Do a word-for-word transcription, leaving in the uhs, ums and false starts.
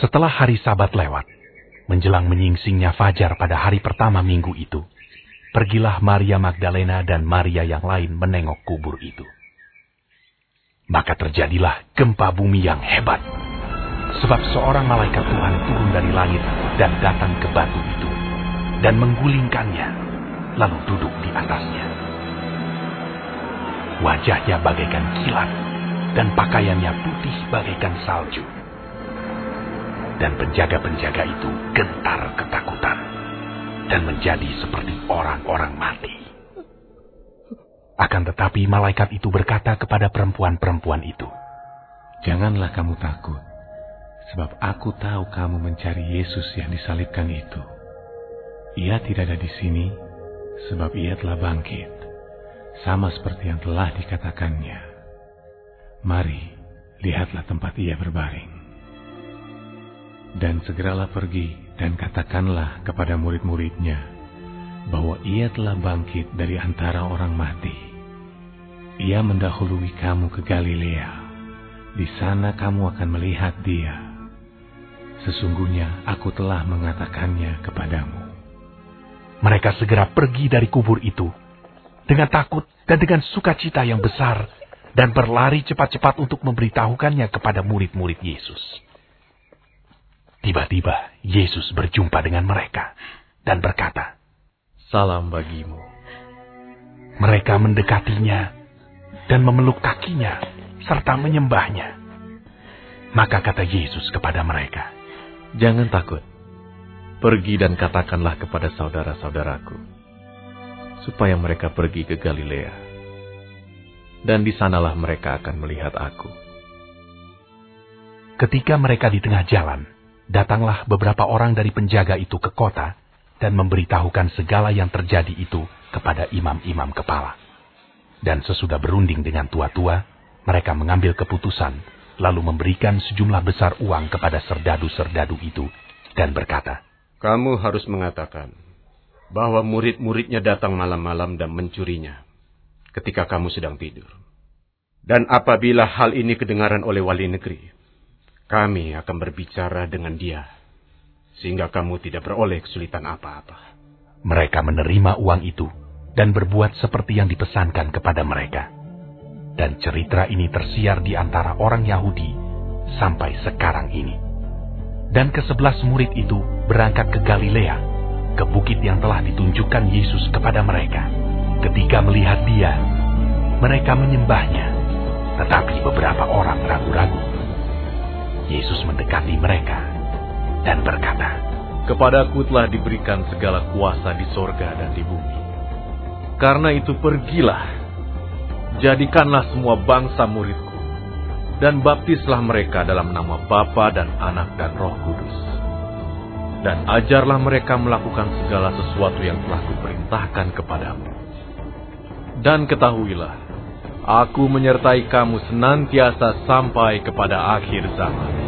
Setelah hari Sabat lewat, menjelang menyingsingnya fajar pada hari pertama minggu itu, pergilah Maria Magdalena dan Maria yang lain menengok kubur itu. Maka terjadilah gempa bumi yang hebat, sebab seorang malaikat Tuhan turun dari langit dan datang ke batu itu, dan menggulingkannya, lalu duduk di atasnya. Wajahnya bagaikan kilat, dan pakaiannya putih bagaikan salju. Dan penjaga-penjaga itu gentar ketakutan, dan menjadi seperti orang-orang mati. Akan tetapi malaikat itu berkata kepada perempuan-perempuan itu, "Janganlah kamu takut, sebab aku tahu kamu mencari Yesus yang disalibkan itu. Ia tidak ada di sini, sebab ia telah bangkit, sama seperti yang telah dikatakannya. Mari, lihatlah tempat ia berbaring. Dan segeralah pergi dan katakanlah kepada murid-muridnya bahwa ia telah bangkit dari antara orang mati. Ia mendahului kamu ke Galilea. Di sana kamu akan melihat dia. Sesungguhnya aku telah mengatakannya kepadamu." Mereka segera pergi dari kubur itu dengan takut dan dengan sukacita yang besar, dan berlari cepat-cepat untuk memberitahukannya kepada murid-murid Yesus. Tiba-tiba Yesus berjumpa dengan mereka dan berkata, "Salam bagimu." Mereka mendekatinya dan memeluk kakinya serta menyembahnya. Maka kata Yesus kepada mereka, "Jangan takut. Pergi dan katakanlah kepada saudara-saudaraku, supaya mereka pergi ke Galilea. Dan di sanalah mereka akan melihat aku." Ketika mereka di tengah jalan, datanglah beberapa orang dari penjaga itu ke kota dan memberitahukan segala yang terjadi itu kepada imam-imam kepala. Dan sesudah berunding dengan tua-tua, mereka mengambil keputusan, lalu memberikan sejumlah besar uang kepada serdadu-serdadu itu, dan berkata, "Kamu harus mengatakan bahwa murid-muridnya datang malam-malam dan mencurinya ketika kamu sedang tidur. Dan apabila hal ini kedengaran oleh wali negeri, kami akan berbicara dengan dia, sehingga kamu tidak beroleh kesulitan apa-apa." Mereka menerima uang itu dan berbuat seperti yang dipesankan kepada mereka. Dan cerita ini tersiar di antara orang Yahudi sampai sekarang ini. Dan kesebelas murid itu berangkat ke Galilea, ke bukit yang telah ditunjukkan Yesus kepada mereka. Ketika melihat dia, mereka menyembahnya, tetapi beberapa orang ragu-ragu. Yesus mendekati mereka dan berkata, "Kepadaku telah diberikan segala kuasa di sorga dan di bumi. Karena itu pergilah, jadikanlah semua bangsa muridku, dan baptislah mereka dalam nama Bapa dan Anak dan Roh Kudus. Dan ajarlah mereka melakukan segala sesuatu yang telah kuperintahkan kepadamu. Dan ketahuilah, aku menyertai kamu senantiasa sampai kepada akhir zaman."